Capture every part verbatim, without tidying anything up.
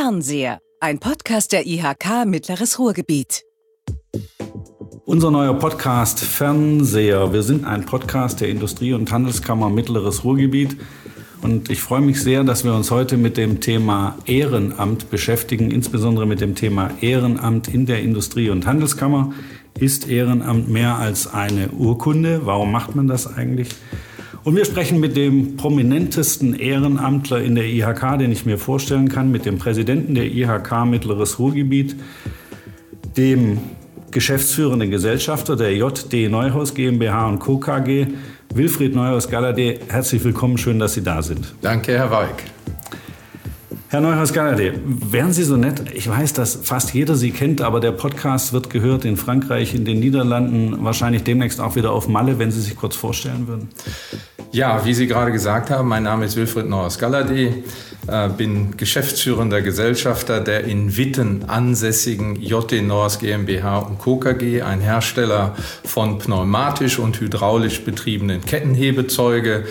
Fernseher, ein Podcast der I H K Mittleres Ruhrgebiet. Unser neuer Podcast Fernseher. Wir sind ein Podcast der Industrie- und Handelskammer Mittleres Ruhrgebiet. Und ich freue mich sehr, dass wir uns heute mit dem Thema Ehrenamt beschäftigen, insbesondere mit dem Thema Ehrenamt in der Industrie- und Handelskammer. Ist Ehrenamt mehr als eine Urkunde? Warum macht man das eigentlich? Und wir sprechen mit dem prominentesten Ehrenamtler in der I H K, den ich mir vorstellen kann, mit dem Präsidenten der I H K Mittleres Ruhrgebiet, dem geschäftsführenden Gesellschafter der J D Neuhaus GmbH und Co. K G, Wilfried Neuhaus-Galladay. Herzlich willkommen, schön, dass Sie da sind. Danke, Herr Weig. Herr Neuhaus-Galladay, wären Sie so nett, ich weiß, dass fast jeder Sie kennt, aber der Podcast wird gehört in Frankreich, in den Niederlanden, wahrscheinlich demnächst auch wieder auf Malle, wenn Sie sich kurz vorstellen würden. Ja, wie Sie gerade gesagt haben, mein Name ist Wilfried Neuhaus-Galladay, äh, bin geschäftsführender Gesellschafter der in Witten ansässigen J D Neuhaus GmbH und Co. K G, ein Hersteller von pneumatisch und hydraulisch betriebenen Kettenhebezeuge,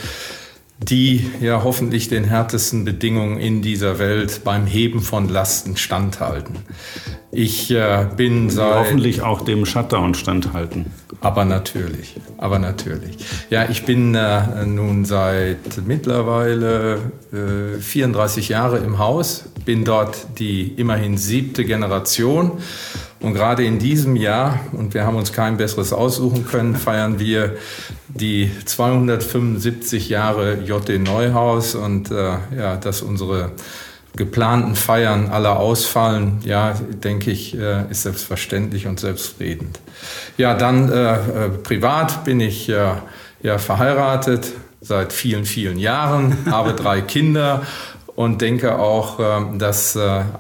die ja hoffentlich den härtesten Bedingungen in dieser Welt beim Heben von Lasten standhalten. Ich äh, bin seit... Hoffentlich auch dem Shutdown standhalten. Aber natürlich, aber natürlich. Ja, ich bin äh, nun seit mittlerweile äh, vierunddreißig Jahre im Haus, bin dort die immerhin siebte Generation. Und gerade in diesem Jahr, und wir haben uns kein besseres aussuchen können, feiern wir die zweihundertfünfundsiebzig Jahre J D Neuhaus. Und äh, ja, dass unsere geplanten Feiern alle ausfallen, ja, denke ich, äh, ist selbstverständlich und selbstredend. Ja, dann äh, äh, privat bin ich äh, ja verheiratet seit vielen, vielen Jahren, habe drei Kinder. Und denke auch, dass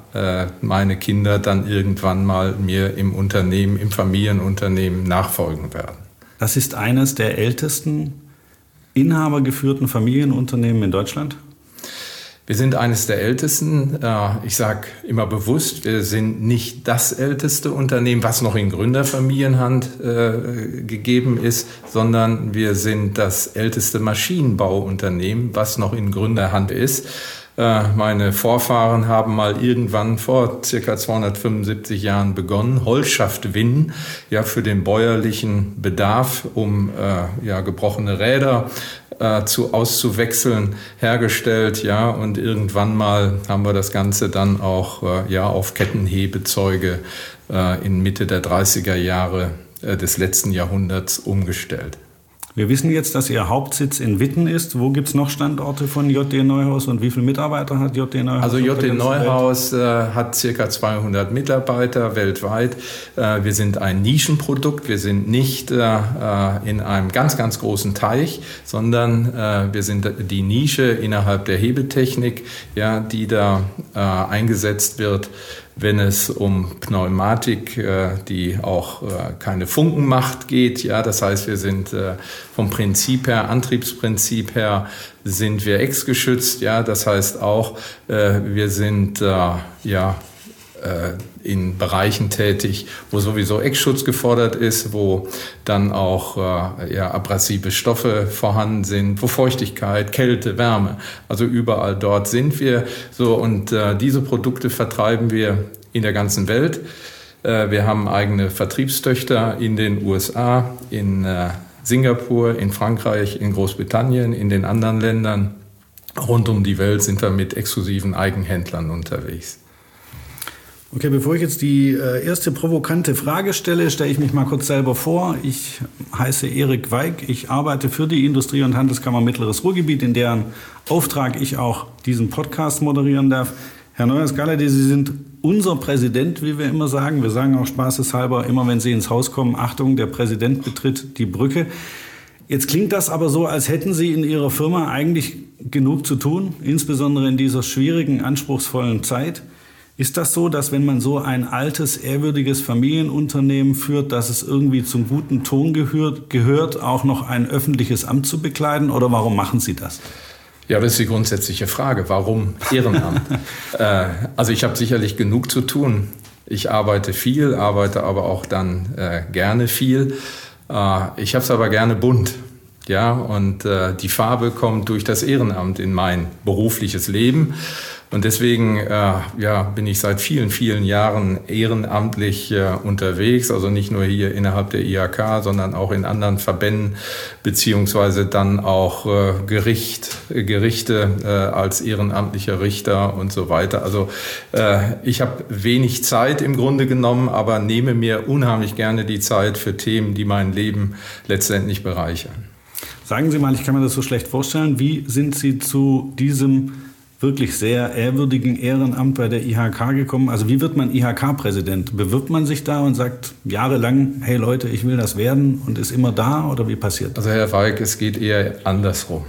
meine Kinder dann irgendwann mal mir im Unternehmen, im Familienunternehmen nachfolgen werden. Das ist eines der ältesten inhabergeführten Familienunternehmen in Deutschland? Wir sind eines der ältesten. Ich sage immer bewusst, wir sind nicht das älteste Unternehmen, was noch in Gründerfamilienhand gegeben ist, sondern wir sind das älteste Maschinenbauunternehmen, was noch in Gründerhand ist. Meine Vorfahren haben mal irgendwann vor circa zweihundertfünfundsiebzig Jahren begonnen, Holzschaft winnen, ja, für den bäuerlichen Bedarf, um äh, ja, gebrochene Räder äh, zu, auszuwechseln, hergestellt, ja, und irgendwann mal haben wir das Ganze dann auch äh, ja, auf Kettenhebezeuge äh, in Mitte der dreißiger Jahre äh, des letzten Jahrhunderts umgestellt. Wir wissen jetzt, dass Ihr Hauptsitz in Witten ist. Wo gibt es noch Standorte von J D Neuhaus und wie viele Mitarbeiter hat J D Neuhaus? Also J D Neuhaus äh, hat circa zweihundert Mitarbeiter weltweit. Äh, wir sind ein Nischenprodukt. Wir sind nicht äh, in einem ganz, ganz großen Teich, sondern äh, wir sind die Nische innerhalb der Hebetechnik, ja, die da äh, eingesetzt wird, wenn es um Pneumatik, die auch keine Funken macht, geht. Ja, das heißt, wir sind vom Prinzip her, Antriebsprinzip her, sind wir ex-geschützt. Ja, das heißt auch, wir sind ja in Bereichen tätig, wo sowieso Eckschutz gefordert ist, wo dann auch äh, ja, abrasive Stoffe vorhanden sind, wo Feuchtigkeit, Kälte, Wärme, also überall dort sind wir so, und äh, diese Produkte vertreiben wir in der ganzen Welt. Äh, wir haben eigene Vertriebstöchter in den U S A, in äh, Singapur, in Frankreich, in Großbritannien, in den anderen Ländern. Rund um die Welt sind wir mit exklusiven Eigenhändlern unterwegs. Okay, bevor ich jetzt die äh, erste provokante Frage stelle, stelle ich mich mal kurz selber vor. Ich heiße Erik Weig, ich arbeite für die Industrie- und Handelskammer Mittleres Ruhrgebiet, in deren Auftrag ich auch diesen Podcast moderieren darf. Herr Neuhaus-Galladay, Sie sind unser Präsident, wie wir immer sagen. Wir sagen auch spaßeshalber immer, wenn Sie ins Haus kommen, Achtung, der Präsident betritt die Brücke. Jetzt klingt das aber so, als hätten Sie in Ihrer Firma eigentlich genug zu tun, insbesondere in dieser schwierigen, anspruchsvollen Zeit. Ist das so, dass wenn man so ein altes, ehrwürdiges Familienunternehmen führt, dass es irgendwie zum guten Ton gehört, gehört, auch noch ein öffentliches Amt zu bekleiden? Oder warum machen Sie das? Ja, das ist die grundsätzliche Frage. Warum Ehrenamt? äh, also ich habe sicherlich genug zu tun. Ich arbeite viel, arbeite aber auch dann äh, gerne viel. Äh, ich habe es aber gerne bunt. Ja, und äh, die Farbe kommt durch das Ehrenamt in mein berufliches Leben. Und deswegen äh, ja, bin ich seit vielen, vielen Jahren ehrenamtlich äh, unterwegs, also nicht nur hier innerhalb der I H K, sondern auch in anderen Verbänden, beziehungsweise dann auch äh, Gericht, äh, Gerichte äh, als ehrenamtlicher Richter und so weiter. Also äh, ich habe wenig Zeit im Grunde genommen, aber nehme mir unheimlich gerne die Zeit für Themen, die mein Leben letztendlich bereichern. Sagen Sie mal, ich kann mir das so schlecht vorstellen, wie sind Sie zu diesem wirklich sehr ehrwürdigen Ehrenamt bei der I H K gekommen? Also wie wird man I H K-Präsident? Bewirbt man sich da und sagt jahrelang, hey Leute, ich will das werden und ist immer da oder wie passiert das? Also Herr Weig, es geht eher andersrum.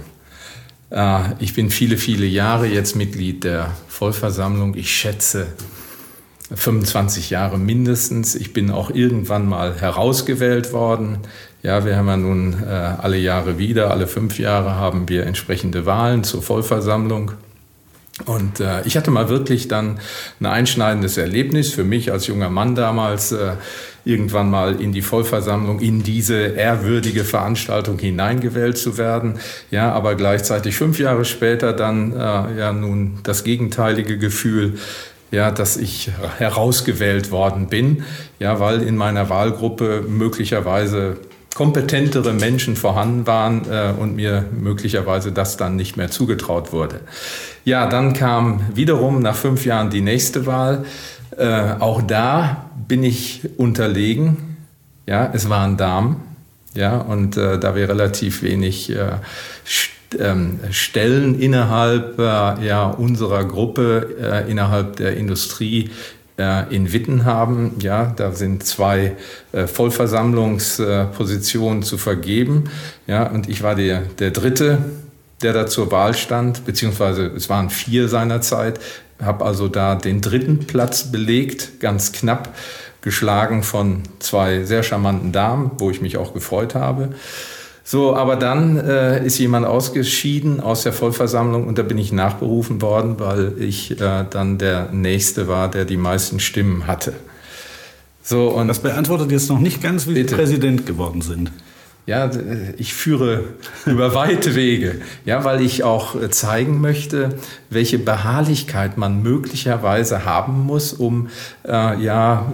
Ich bin viele, viele Jahre jetzt Mitglied der Vollversammlung. Ich schätze fünfundzwanzig Jahre mindestens. Ich bin auch irgendwann mal herausgewählt worden. Ja, wir haben ja nun äh, alle Jahre wieder, alle fünf Jahre haben wir entsprechende Wahlen zur Vollversammlung. Und äh, ich hatte mal wirklich dann ein einschneidendes Erlebnis für mich als junger Mann damals, äh, irgendwann mal in die Vollversammlung, in diese ehrwürdige Veranstaltung hineingewählt zu werden. Ja, aber gleichzeitig fünf Jahre später dann äh, ja nun das gegenteilige Gefühl, ja, dass ich herausgewählt worden bin, ja, weil in meiner Wahlgruppe möglicherweise kompetentere Menschen vorhanden waren äh, und mir möglicherweise das dann nicht mehr zugetraut wurde. Ja, dann kam wiederum nach fünf Jahren die nächste Wahl. Äh, auch da bin ich unterlegen. Ja, es waren Damen. Ja, und äh, da wir relativ wenig äh, st- ähm, Stellen innerhalb äh, ja, unserer Gruppe, äh, innerhalb der Industrie in Witten haben. Ja, da sind zwei äh, Vollversammlungspositionen äh, zu vergeben. Ja, und ich war der, der Dritte, der da zur Wahl stand, beziehungsweise es waren vier seinerzeit. Habe also da den dritten Platz belegt, ganz knapp, geschlagen von zwei sehr charmanten Damen, wo ich mich auch gefreut habe. So, aber dann äh, ist jemand ausgeschieden aus der Vollversammlung und da bin ich nachberufen worden, weil ich äh, dann der Nächste war, der die meisten Stimmen hatte. So, und das beantwortet jetzt noch nicht ganz, wie bitte. Sie Präsident geworden sind. Ja, ich führe über weite Wege, ja, weil ich auch zeigen möchte, welche Beharrlichkeit man möglicherweise haben muss, um äh, ja,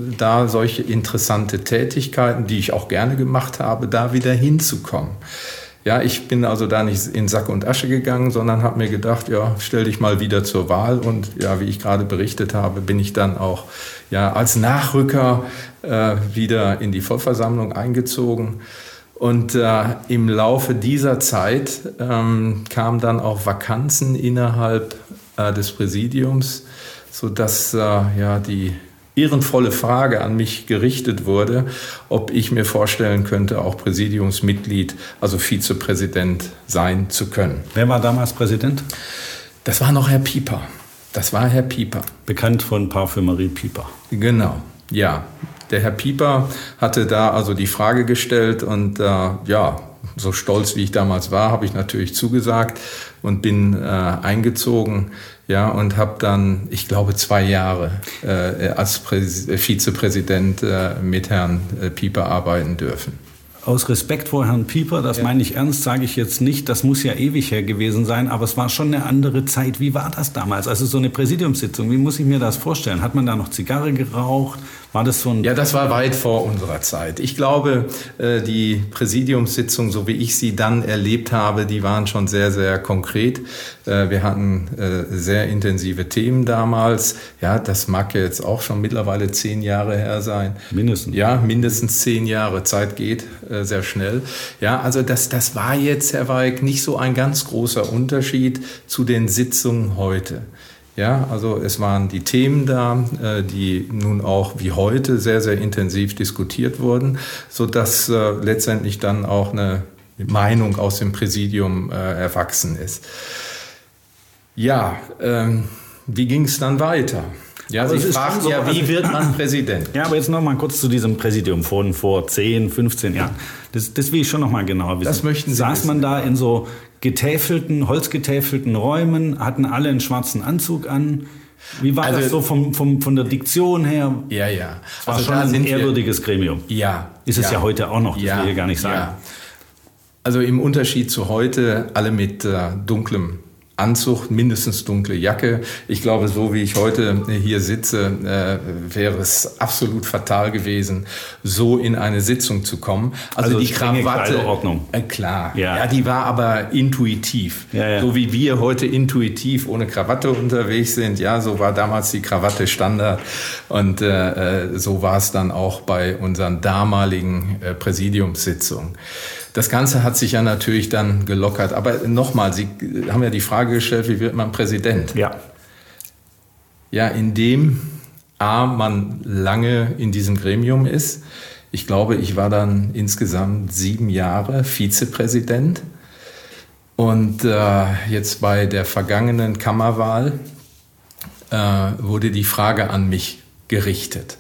da solche interessante Tätigkeiten, die ich auch gerne gemacht habe, da wieder hinzukommen. Ja, ich bin also da nicht in Sack und Asche gegangen, sondern habe mir gedacht, ja, stell dich mal wieder zur Wahl. Und ja, wie ich gerade berichtet habe, bin ich dann auch ja, als Nachrücker äh, wieder in die Vollversammlung eingezogen. Und äh, im Laufe dieser Zeit ähm, kamen dann auch Vakanzen innerhalb äh, des Präsidiums, sodass äh, ja, die ehrenvolle Frage an mich gerichtet wurde, ob ich mir vorstellen könnte, auch Präsidiumsmitglied, also Vizepräsident sein zu können. Wer war damals Präsident? Das war noch Herr Pieper. Das war Herr Pieper. Bekannt von Parfümerie Pieper. Genau, ja. Der Herr Pieper hatte da also die Frage gestellt und äh, ja, so stolz wie ich damals war, habe ich natürlich zugesagt und bin äh, eingezogen, ja, und habe dann, ich glaube, zwei Jahre äh, als Präs- Vizepräsident äh, mit Herrn äh, Pieper arbeiten dürfen. Aus Respekt vor Herrn Pieper, das ja. meine ich ernst, sage ich jetzt nicht, das muss ja ewig her gewesen sein, aber es war schon eine andere Zeit. Wie war das damals? Also so eine Präsidiumssitzung, wie muss ich mir das vorstellen? Hat man da noch Zigarre geraucht? War das so ein... Ja, das war weit vor unserer Zeit. Ich glaube, die Präsidiumssitzungen, so wie ich sie dann erlebt habe, die waren schon sehr, sehr konkret. Wir hatten sehr intensive Themen damals. Ja, das mag ja jetzt auch schon mittlerweile zehn Jahre her sein. Mindestens. Ja, mindestens zehn Jahre. Zeit geht sehr schnell. Ja, also das, das war jetzt, Herr Weig, nicht so ein ganz großer Unterschied zu den Sitzungen heute. Ja, also es waren die Themen da, die nun auch wie heute sehr, sehr intensiv diskutiert wurden, sodass äh, letztendlich dann auch eine Meinung aus dem Präsidium äh, erwachsen ist. Ja, ähm, wie ging es dann weiter? Ja, aber Sie fragen so, ja, wie also, wird man Präsident? Ja, aber jetzt noch mal kurz zu diesem Präsidium von vor zehn, fünfzehn Jahren. Das, das will ich schon noch mal genauer wissen. Das möchten Sie Saß wissen. man da in so getäfelten, holzgetäfelten Räumen, hatten alle einen schwarzen Anzug an? Wie war also, das so vom, vom, von der Diktion her? Ja, ja. Es war also schon ein ehrwürdiges Gremium. Ja. Ist es ja, ja heute auch noch, das ja, will ich gar nicht sagen. Ja. Also im Unterschied zu heute, alle mit äh, dunklem Anzug, mindestens dunkle Jacke. Ich glaube, so wie ich heute hier sitze, äh, wäre es absolut fatal gewesen, so in eine Sitzung zu kommen. Also, also die Krawatte, äh, klar, ja. ja, die war aber intuitiv. Ja, ja. So wie wir heute intuitiv ohne Krawatte unterwegs sind, ja, so war damals die Krawatte Standard. Und äh, so war es dann auch bei unseren damaligen äh, Präsidiumssitzungen. Das Ganze hat sich ja natürlich dann gelockert. Aber nochmal, Sie haben ja die Frage gestellt, wie wird man Präsident? Ja. Ja, indem A, man lange in diesem Gremium ist. Ich glaube, ich war dann insgesamt sieben Jahre Vizepräsident. Und äh, jetzt bei der vergangenen Kammerwahl äh, wurde die Frage an mich gerichtet.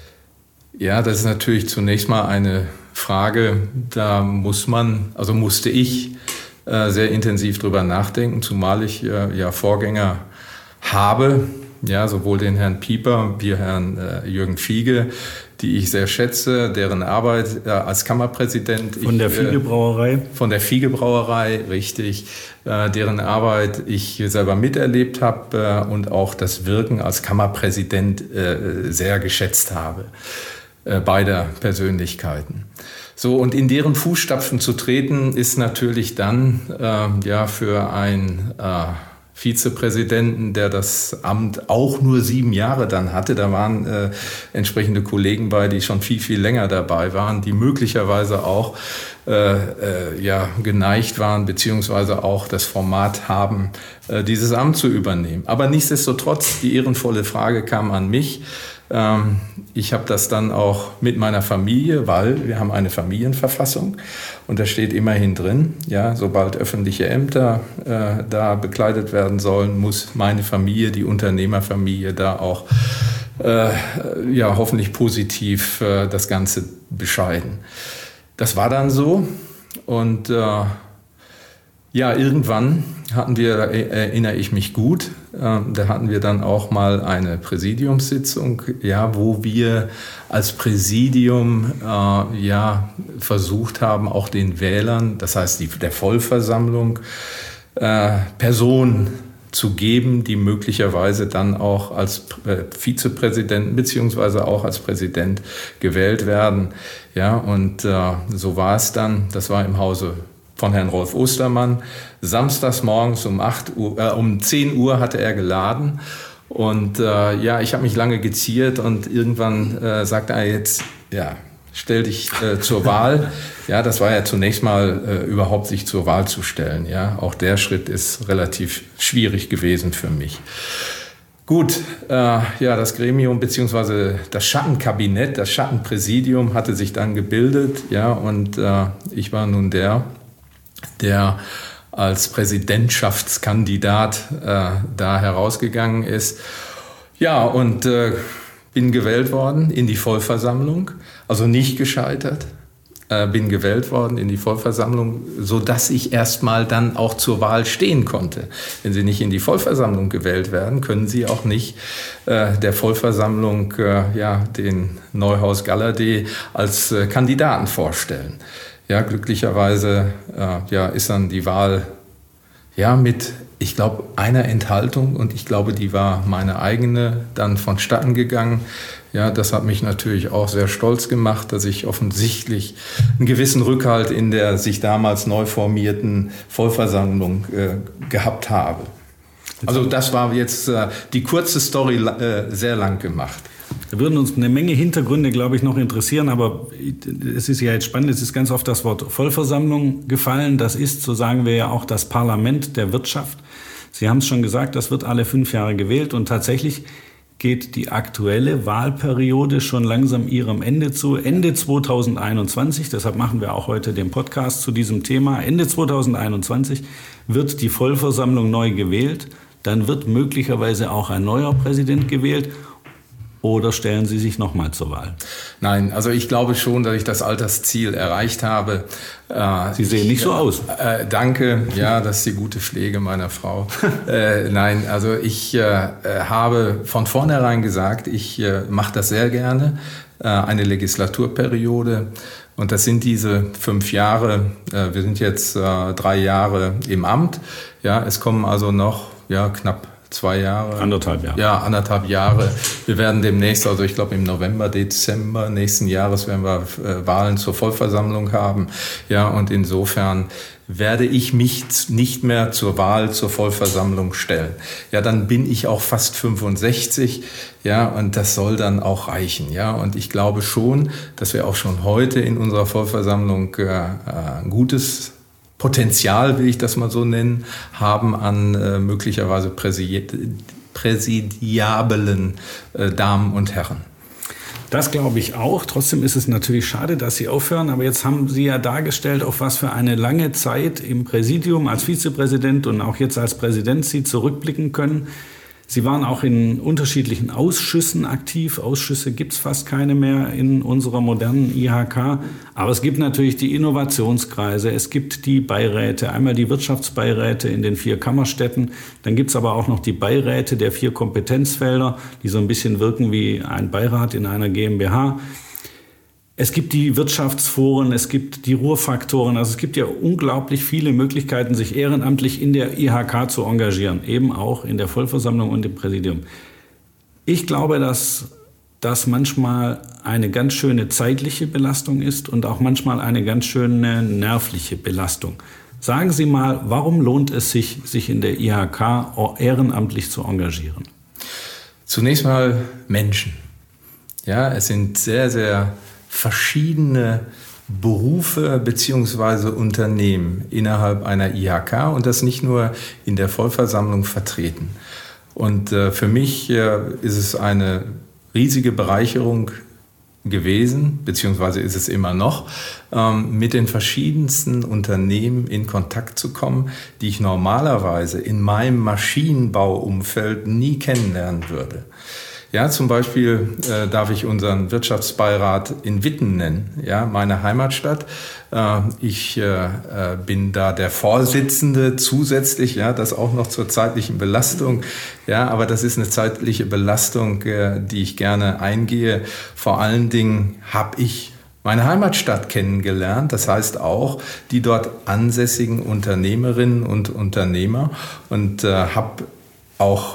Ja, das ist natürlich zunächst mal eine Frage, da muss man, also musste ich äh, sehr intensiv drüber nachdenken, zumal ich äh, ja Vorgänger habe, ja, sowohl den Herrn Pieper wie Herrn äh, Jürgen Fiege, die ich sehr schätze, deren Arbeit äh, als Kammerpräsident. Von ich, der Fiege-Brauerei? Äh, von der Fiege-Brauerei, richtig, äh, deren Arbeit ich selber miterlebt habe äh, und auch das Wirken als Kammerpräsident äh, sehr geschätzt habe. Beider Persönlichkeiten. So, und in deren Fußstapfen zu treten, ist natürlich dann äh, ja für einen äh, Vizepräsidenten, der das Amt auch nur sieben Jahre dann hatte, da waren äh, entsprechende Kollegen bei, die schon viel, viel länger dabei waren, die möglicherweise auch äh, äh, ja, geneigt waren, beziehungsweise auch das Format haben, äh, dieses Amt zu übernehmen. Aber nichtsdestotrotz, die ehrenvolle Frage kam an mich. Ich habe das dann auch mit meiner Familie, weil wir haben eine Familienverfassung und da steht immerhin drin, ja, sobald öffentliche Ämter äh, da bekleidet werden sollen, muss meine Familie, die Unternehmerfamilie, da auch äh, ja, hoffentlich positiv äh, das Ganze bescheiden. Das war dann so und äh, ja, irgendwann hatten wir, erinnere ich mich gut, äh, da hatten wir dann auch mal eine Präsidiumssitzung, ja, wo wir als Präsidium äh, ja, versucht haben, auch den Wählern, das heißt die, der Vollversammlung, äh, Personen zu geben, die möglicherweise dann auch als äh, Vizepräsident beziehungsweise auch als Präsident gewählt werden. Ja, und äh, so war es dann, das war im Hause von Herrn Rolf Ostermann. Samstags morgens um, acht Uhr, äh, um zehn Uhr hatte er geladen. Und äh, ja, ich habe mich lange geziert und irgendwann äh, sagte er jetzt, ja, stell dich äh, zur Wahl. Ja, das war ja zunächst mal äh, überhaupt sich zur Wahl zu stellen. Ja, auch der Schritt ist relativ schwierig gewesen für mich. Gut, äh, ja, das Gremium beziehungsweise das Schattenkabinett, das Schattenpräsidium hatte sich dann gebildet. Ja, und äh, ich war nun der, der als Präsidentschaftskandidat äh, da herausgegangen ist. Ja, und äh, bin gewählt worden in die Vollversammlung, also nicht gescheitert, äh, bin gewählt worden in die Vollversammlung, sodass ich erstmal dann auch zur Wahl stehen konnte. Wenn Sie nicht in die Vollversammlung gewählt werden, können Sie auch nicht äh, der Vollversammlung äh, ja, den Neuhaus Galladay als äh, Kandidaten vorstellen. Ja, glücklicherweise äh, ja, ist dann die Wahl ja, mit, ich glaube, einer Enthaltung und ich glaube, die war meine eigene, dann vonstatten gegangen. Ja, das hat mich natürlich auch sehr stolz gemacht, dass ich offensichtlich einen gewissen Rückhalt in der sich damals neu formierten Vollversammlung äh, gehabt habe. Also das war jetzt äh, die kurze Story äh, sehr lang gemacht. Da würden uns eine Menge Hintergründe, glaube ich, noch interessieren, aber es ist ja jetzt spannend, es ist ganz oft das Wort Vollversammlung gefallen. Das ist, so sagen wir ja auch, das Parlament der Wirtschaft. Sie haben es schon gesagt, das wird alle fünf Jahre gewählt und tatsächlich geht die aktuelle Wahlperiode schon langsam ihrem Ende zu. Ende zweitausendeinundzwanzig, deshalb machen wir auch heute den Podcast zu diesem Thema. Ende zweitausendeinundzwanzig wird die Vollversammlung neu gewählt. Dann wird möglicherweise auch ein neuer Präsident gewählt. Oder stellen Sie sich nochmal zur Wahl? Nein, also ich glaube schon, dass ich das Altersziel erreicht habe. Sie sehen nicht so aus. Äh, danke, ja, das ist die gute Pflege meiner Frau. äh, nein, also ich äh, habe von vornherein gesagt, ich äh, mache das sehr gerne, äh, eine Legislaturperiode. Und das sind diese fünf Jahre, äh, wir sind jetzt äh, drei Jahre im Amt. Ja, es kommen also noch ja, knapp zwei Jahre. Anderthalb Jahre. Ja, anderthalb Jahre. Wir werden demnächst, also ich glaube im November, Dezember nächsten Jahres werden wir äh, Wahlen zur Vollversammlung haben. Ja, und insofern werde ich mich nicht mehr zur Wahl, zur Vollversammlung stellen. Ja, dann bin ich auch fast fünfundsechzig, ja, und das soll dann auch reichen, ja. Und ich glaube schon, dass wir auch schon heute in unserer Vollversammlung äh, ein gutes Potenzial, will ich das mal so nennen, haben an äh, möglicherweise präsi- präsidiablen äh, Damen und Herren. Das glaube ich auch. Trotzdem ist es natürlich schade, dass Sie aufhören. Aber jetzt haben Sie ja dargestellt, auf was für eine lange Zeit im Präsidium als Vizepräsident und auch jetzt als Präsident Sie zurückblicken können. Sie waren auch in unterschiedlichen Ausschüssen aktiv. Ausschüsse gibt es fast keine mehr in unserer modernen I H K. Aber es gibt natürlich die Innovationskreise, es gibt die Beiräte, einmal die Wirtschaftsbeiräte in den vier Kammerstädten. Dann gibt es aber auch noch die Beiräte der vier Kompetenzfelder, die so ein bisschen wirken wie ein Beirat in einer GmbH. Es gibt die Wirtschaftsforen, es gibt die Ruhrfaktoren. Also es gibt ja unglaublich viele Möglichkeiten, sich ehrenamtlich in der I H K zu engagieren. Eben auch in der Vollversammlung und im Präsidium. Ich glaube, dass das manchmal eine ganz schöne zeitliche Belastung ist und auch manchmal eine ganz schöne nervliche Belastung. Sagen Sie mal, warum lohnt es sich, sich in der I H K ehrenamtlich zu engagieren? Zunächst mal Menschen. Ja, es sind sehr, sehr verschiedene Berufe bzw. Unternehmen innerhalb einer I H K und das nicht nur in der Vollversammlung vertreten. Und äh, für mich äh, ist es eine riesige Bereicherung gewesen, beziehungsweise ist es immer noch, ähm, mit den verschiedensten Unternehmen in Kontakt zu kommen, die ich normalerweise in meinem Maschinenbauumfeld nie kennenlernen würde. Ja, zum Beispiel äh, darf ich unseren Wirtschaftsbeirat in Witten nennen, ja, meine Heimatstadt. Äh, ich äh, bin da der Vorsitzende zusätzlich, ja, das auch noch zur zeitlichen Belastung. Ja, aber das ist eine zeitliche Belastung, äh, die ich gerne eingehe. Vor allen Dingen habe ich meine Heimatstadt kennengelernt, das heißt auch die dort ansässigen Unternehmerinnen und Unternehmer und äh, habe auch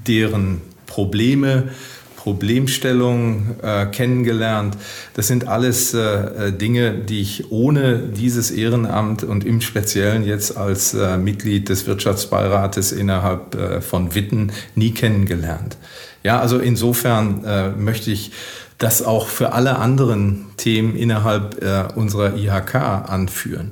deren Probleme, Problemstellungen äh, kennengelernt. Das sind alles äh, Dinge, die ich ohne dieses Ehrenamt und im Speziellen jetzt als äh, Mitglied des Wirtschaftsbeirates innerhalb äh, von Witten nie kennengelernt. Ja, also insofern äh, möchte ich das auch für alle anderen Themen innerhalb äh, unserer I H K anführen.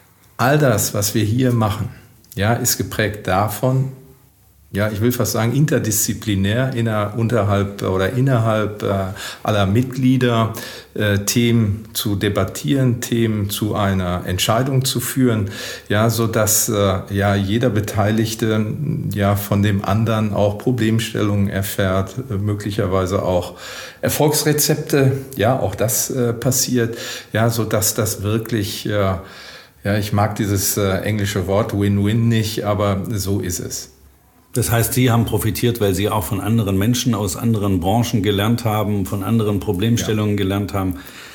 All das, was wir hier machen, ja, ist geprägt davon, ja, ich will fast sagen, interdisziplinär inner, unterhalb oder innerhalb äh, aller Mitglieder äh, Themen zu debattieren, Themen zu einer Entscheidung zu führen, ja, so dass äh, ja jeder Beteiligte ja von dem anderen auch Problemstellungen erfährt, äh, möglicherweise auch Erfolgsrezepte, ja, auch das äh, passiert, ja, so dass das wirklich äh, ja, ich mag dieses äh, englische Wort Win-Win nicht, aber so ist es. Das heißt, Sie haben profitiert, weil Sie auch von anderen Menschen aus anderen Branchen gelernt haben, von anderen Problemstellungen ja. gelernt haben.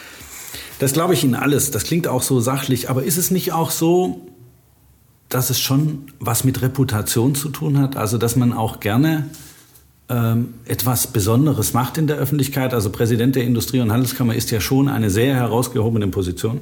Das glaube ich Ihnen alles. Das klingt auch so sachlich. Aber ist es nicht auch so, dass es schon was mit Reputation zu tun hat? Also, dass man auch gerne ähm, etwas Besonderes macht in der Öffentlichkeit? Also, Präsident der Industrie- und Handelskammer ist ja schon eine sehr herausgehobene Position.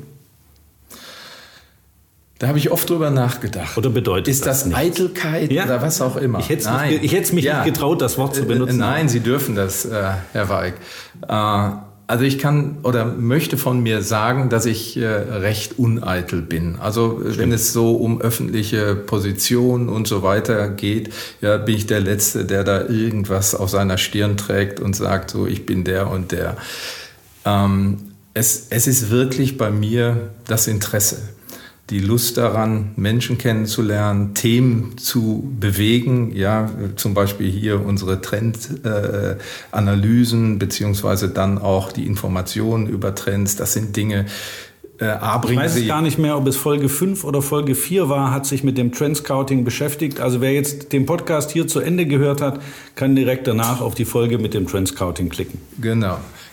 Da habe ich oft drüber nachgedacht. Oder bedeutet ist das, das Eitelkeit ja. oder was auch immer? Ich hätte es mich, ich mich ja. nicht getraut, das Wort zu benutzen. Nein, Sie dürfen das, äh, Herr Weig. Äh, also ich kann oder möchte von mir sagen, dass ich äh, recht uneitel bin. Also Stimmt. wenn es so um öffentliche Positionen und so weiter geht, ja, bin ich der Letzte, der da irgendwas auf seiner Stirn trägt und sagt, so ich bin der und der. Ähm, es, es ist wirklich bei mir das Interesse. Die Lust daran, Menschen kennenzulernen, Themen zu bewegen, ja, zum Beispiel hier unsere Trendanalysen, äh, beziehungsweise dann auch die Informationen über Trends, das sind Dinge, äh, A, ich weiß gar nicht mehr, ob es Folge fünf oder Folge vier war, hat sich mit dem Trendscouting beschäftigt. Also wer jetzt den Podcast hier zu Ende gehört hat, kann direkt danach auf die Folge mit dem Trendscouting klicken. Genau.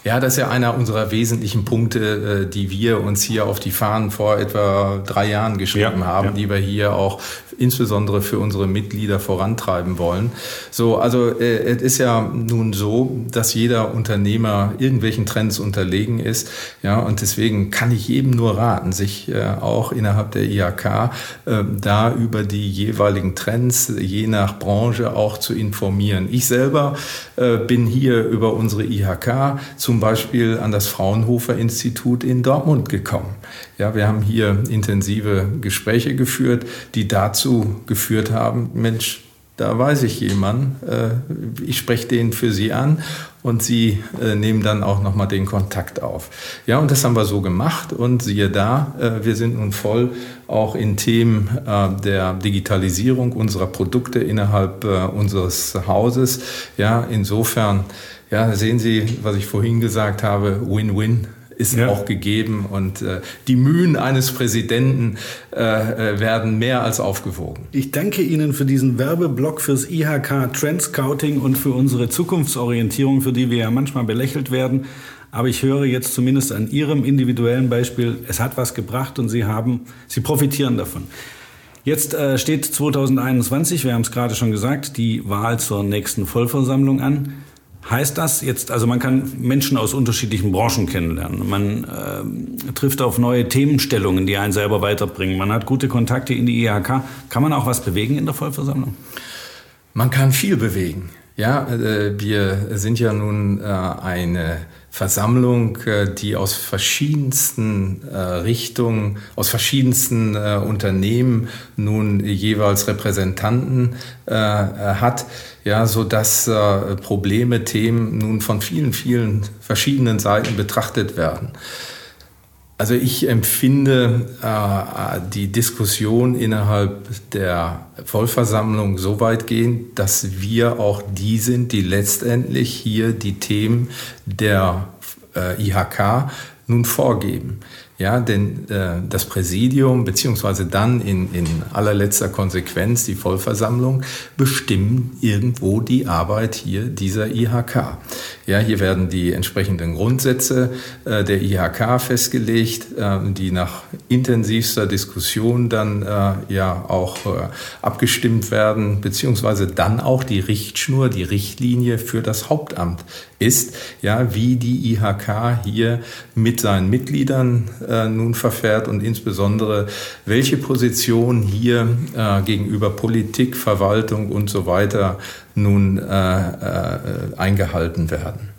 Ja, das ist ja einer unserer wesentlichen Punkte, die wir uns hier auf die Fahnen vor etwa drei Jahren geschrieben ja, haben, ja. die wir hier auch insbesondere für unsere Mitglieder vorantreiben wollen. So, also äh, es ist ja nun so, dass jeder Unternehmer irgendwelchen Trends unterlegen ist, ja, und deswegen kann ich jedem nur raten, sich äh, auch innerhalb der I H K äh, da über die jeweiligen Trends, je nach Branche auch zu informieren. Ich selber äh, bin hier über unsere I H K zum Beispiel an das Fraunhofer-Institut in Dortmund gekommen. Ja, wir haben hier intensive Gespräche geführt, die dazu geführt haben, Mensch, da weiß ich jemanden, äh, ich spreche den für Sie an und Sie äh, nehmen dann auch nochmal den Kontakt auf. Ja, und das haben wir so gemacht und siehe da, äh, wir sind nun voll auch in Themen äh, der Digitalisierung unserer Produkte innerhalb äh, unseres Hauses. Ja, insofern, ja, sehen Sie, was ich vorhin gesagt habe, Win-Win ist ja. auch gegeben und äh, die Mühen eines Präsidenten äh, werden mehr als aufgewogen. Ich danke Ihnen für diesen Werbeblock fürs I H K Trend Scouting und für unsere Zukunftsorientierung, für die wir ja manchmal belächelt werden. Aber ich höre jetzt zumindest an Ihrem individuellen Beispiel, es hat was gebracht und Sie haben, Sie profitieren davon. Jetzt äh, steht zwanzig einundzwanzig, wir haben es gerade schon gesagt, die Wahl zur nächsten Vollversammlung an. Heißt das jetzt, also man kann Menschen aus unterschiedlichen Branchen kennenlernen, man äh, trifft auf neue Themenstellungen, die einen selber weiterbringen, man hat gute Kontakte in die I H K. Kann man auch was bewegen in der Vollversammlung? Man kann viel bewegen. Ja, äh, wir sind ja nun äh, eine Versammlung, äh, die aus verschiedensten äh, Richtungen, aus verschiedensten äh, Unternehmen nun jeweils Repräsentanten äh, hat, ja, so dass äh, Probleme, Themen nun von vielen, vielen verschiedenen Seiten betrachtet werden. Also ich empfinde äh, die Diskussion innerhalb der Vollversammlung so weitgehend, dass wir auch die sind, die letztendlich hier die Themen der äh, I H K nun vorgeben. Ja, denn äh, das Präsidium beziehungsweise dann in, in allerletzter Konsequenz die Vollversammlung bestimmen irgendwo die Arbeit hier dieser I H K. Ja, hier werden die entsprechenden Grundsätze äh, der I H K festgelegt, äh, die nach intensivster Diskussion dann äh, ja auch äh, abgestimmt werden, beziehungsweise dann auch die Richtschnur, die Richtlinie für das Hauptamt ist, ja, wie die I H K hier mit seinen Mitgliedern äh, nun verfährt und insbesondere welche Position hier äh, gegenüber Politik, Verwaltung und so weiter nun äh, äh, eingehalten werden.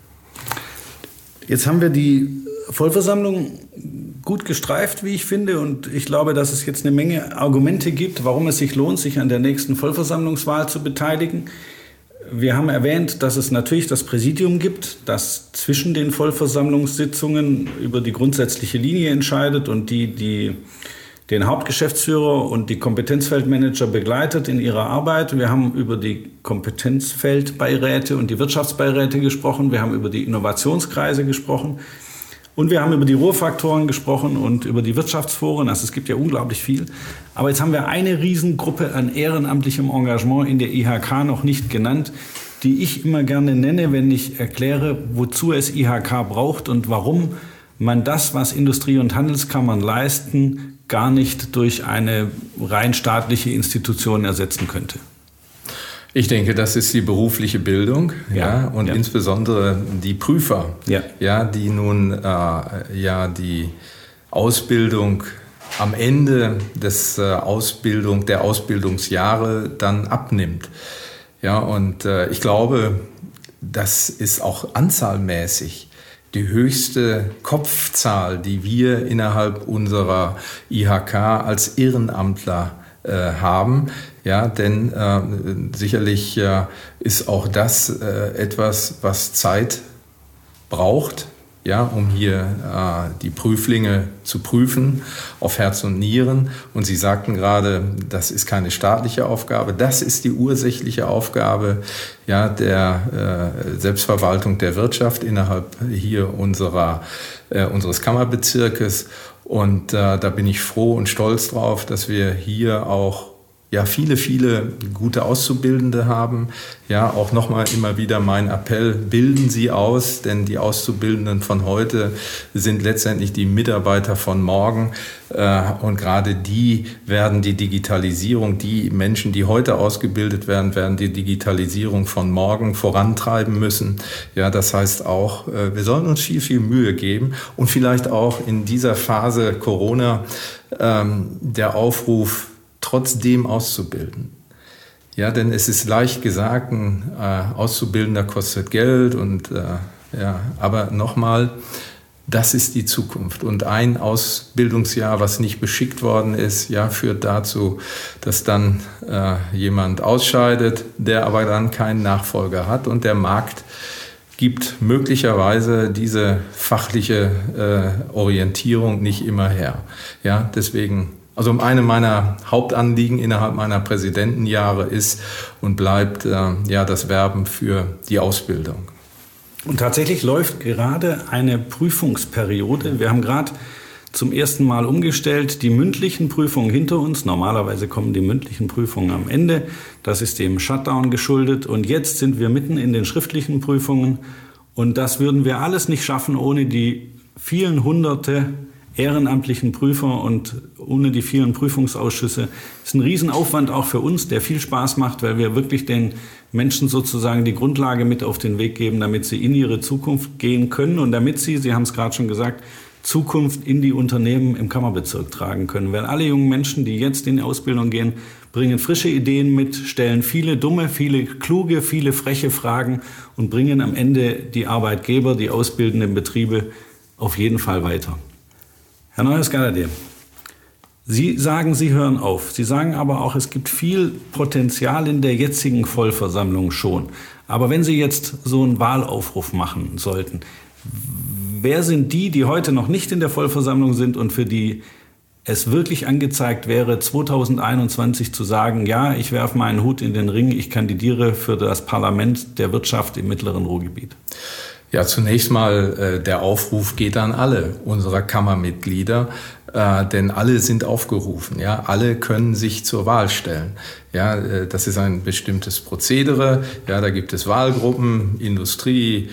Jetzt haben wir die Vollversammlung gut gestreift, wie ich finde, und ich glaube, dass es jetzt eine Menge Argumente gibt, warum es sich lohnt, sich an der nächsten Vollversammlungswahl zu beteiligen. Wir haben erwähnt, dass es natürlich das Präsidium gibt, das zwischen den Vollversammlungssitzungen über die grundsätzliche Linie entscheidet und die, die den Hauptgeschäftsführer und die Kompetenzfeldmanager begleitet in ihrer Arbeit. Wir haben über die Kompetenzfeldbeiräte und die Wirtschaftsbeiräte gesprochen. Wir haben über die Innovationskreise gesprochen. Und wir haben über die Ruhrfaktoren gesprochen und über die Wirtschaftsforen. Also es gibt ja unglaublich viel. Aber jetzt haben wir eine Riesengruppe an ehrenamtlichem Engagement in der I H K noch nicht genannt, die ich immer gerne nenne, wenn ich erkläre, wozu es I H K braucht und warum man das, was Industrie- und Handelskammern leisten, gar nicht durch eine rein staatliche Institution ersetzen könnte. Ich denke, das ist die berufliche Bildung, ja, ja und ja. insbesondere die Prüfer, ja, ja die nun äh, ja die Ausbildung am Ende des äh, Ausbildung der Ausbildungsjahre dann abnimmt. Ja, und äh, ich glaube, das ist auch anzahlmäßig die höchste Kopfzahl, die wir innerhalb unserer I H K als Ehrenamtler äh, haben. Ja, denn äh, sicherlich äh, ist auch das äh, etwas, was Zeit braucht, ja, um hier äh, die Prüflinge zu prüfen auf Herz und Nieren. Und Sie sagten gerade, das ist keine staatliche Aufgabe, das ist die ursächliche Aufgabe, ja, der äh, Selbstverwaltung der Wirtschaft innerhalb hier unserer, äh, unseres Kammerbezirkes. Und äh, da bin ich froh und stolz drauf, dass wir hier auch ja viele, viele gute Auszubildende haben. Ja, auch nochmal immer wieder mein Appell, bilden Sie aus, denn die Auszubildenden von heute sind letztendlich die Mitarbeiter von morgen. Und gerade die werden die Digitalisierung, die Menschen, die heute ausgebildet werden, werden die Digitalisierung von morgen vorantreiben müssen. Ja, das heißt auch, wir sollen uns viel, viel Mühe geben und vielleicht auch in dieser Phase Corona ähm, der Aufruf, trotzdem auszubilden. Ja, denn es ist leicht gesagt, ein äh, Auszubildender kostet Geld und äh, ja, aber nochmal, das ist die Zukunft. Und ein Ausbildungsjahr, was nicht beschickt worden ist, ja, führt dazu, dass dann äh, jemand ausscheidet, der aber dann keinen Nachfolger hat und der Markt gibt möglicherweise diese fachliche äh, Orientierung nicht immer her. Ja, deswegen, also eine meiner Hauptanliegen innerhalb meiner Präsidentenjahre ist und bleibt äh, ja das Werben für die Ausbildung. Und tatsächlich läuft gerade eine Prüfungsperiode. Wir haben gerade zum ersten Mal umgestellt, die mündlichen Prüfungen hinter uns. Normalerweise kommen die mündlichen Prüfungen am Ende. Das ist dem Shutdown geschuldet. Und jetzt sind wir mitten in den schriftlichen Prüfungen. Und das würden wir alles nicht schaffen ohne die vielen hunderte ehrenamtlichen Prüfer und ohne die vielen Prüfungsausschüsse. Das ist ein Riesenaufwand auch für uns, der viel Spaß macht, weil wir wirklich den Menschen sozusagen die Grundlage mit auf den Weg geben, damit sie in ihre Zukunft gehen können und damit sie, Sie haben es gerade schon gesagt, Zukunft in die Unternehmen im Kammerbezirk tragen können. Weil alle jungen Menschen, die jetzt in die Ausbildung gehen, bringen frische Ideen mit, stellen viele dumme, viele kluge, viele freche Fragen und bringen am Ende die Arbeitgeber, die ausbildenden Betriebe auf jeden Fall weiter. Herr Neuhaus-Galladay, Sie sagen, Sie hören auf. Sie sagen aber auch, es gibt viel Potenzial in der jetzigen Vollversammlung schon. Aber wenn Sie jetzt so einen Wahlaufruf machen sollten, wer sind die, die heute noch nicht in der Vollversammlung sind und für die es wirklich angezeigt wäre, zweitausendeinundzwanzig zu sagen, ja, ich werfe meinen Hut in den Ring, ich kandidiere für das Parlament der Wirtschaft im mittleren Ruhrgebiet? Ja, zunächst mal, äh, der Aufruf geht an alle unserer Kammermitglieder, äh, denn alle sind aufgerufen, ja, alle können sich zur Wahl stellen. Ja, äh, das ist ein bestimmtes Prozedere, ja, da gibt es Wahlgruppen, Industrie,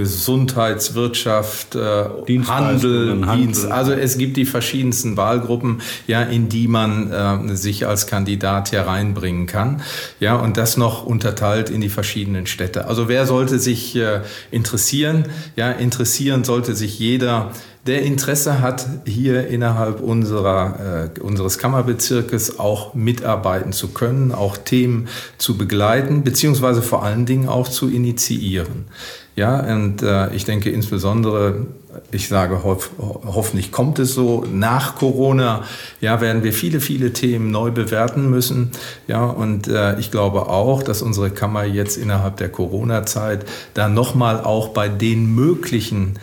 Gesundheitswirtschaft, äh, Handel, Dienst. Also es gibt die verschiedensten Wahlgruppen, ja, in die man äh, sich als Kandidat hereinbringen kann. Ja, und das noch unterteilt in die verschiedenen Städte. Also wer sollte sich äh, interessieren? Ja, interessieren sollte sich jeder, der Interesse hat, hier innerhalb unserer, äh, unseres Kammerbezirkes auch mitarbeiten zu können, auch Themen zu begleiten, beziehungsweise vor allen Dingen auch zu initiieren. Ja, und äh, ich denke insbesondere, ich sage hoff, hoffentlich kommt es so, nach Corona, ja, werden wir viele, viele Themen neu bewerten müssen. Ja, und äh, ich glaube auch, dass unsere Kammer jetzt innerhalb der Corona-Zeit da nochmal auch bei den möglichen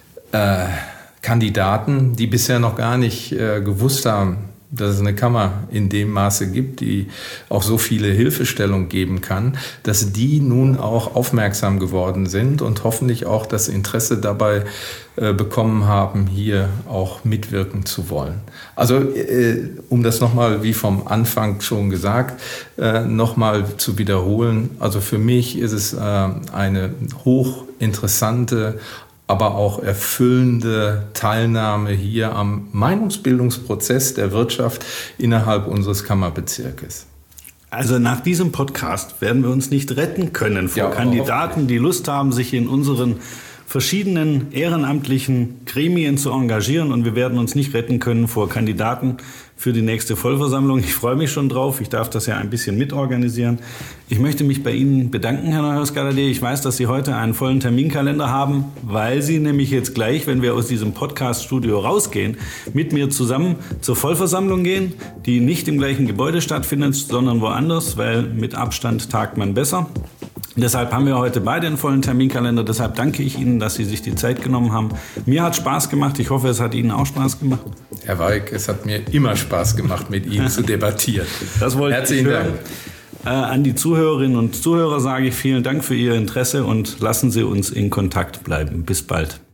äh, Kandidaten, die bisher noch gar nicht äh, gewusst haben, dass es eine Kammer in dem Maße gibt, die auch so viele Hilfestellung geben kann, dass die nun auch aufmerksam geworden sind und hoffentlich auch das Interesse dabei äh, bekommen haben, hier auch mitwirken zu wollen. Also äh, um das nochmal, wie vom Anfang schon gesagt, äh, nochmal zu wiederholen, also für mich ist es äh, eine hochinteressante, aber auch erfüllende Teilnahme hier am Meinungsbildungsprozess der Wirtschaft innerhalb unseres Kammerbezirkes. Also nach diesem Podcast werden wir uns nicht retten können vor ja, Kandidaten, die Lust haben, sich in unseren verschiedenen ehrenamtlichen Gremien zu engagieren, und wir werden uns nicht retten können vor Kandidaten für die nächste Vollversammlung. Ich freue mich schon drauf. Ich darf das ja ein bisschen mitorganisieren. Ich möchte mich bei Ihnen bedanken, Herr Neuhaus-Galladay. Ich weiß, dass Sie heute einen vollen Terminkalender haben, weil Sie nämlich jetzt gleich, wenn wir aus diesem Podcast-Studio rausgehen, mit mir zusammen zur Vollversammlung gehen, die nicht im gleichen Gebäude stattfindet, sondern woanders, weil mit Abstand tagt man besser. Deshalb haben wir heute beide einen vollen Terminkalender. Deshalb danke ich Ihnen, dass Sie sich die Zeit genommen haben. Mir hat Spaß gemacht. Ich hoffe, es hat Ihnen auch Spaß gemacht. Herr Weig, es hat mir immer Spaß gemacht, mit Ihnen zu debattieren. Das wollte Herzlichen ich hören. Dank. Äh, an die Zuhörerinnen und Zuhörer sage ich vielen Dank für Ihr Interesse und lassen Sie uns in Kontakt bleiben. Bis bald.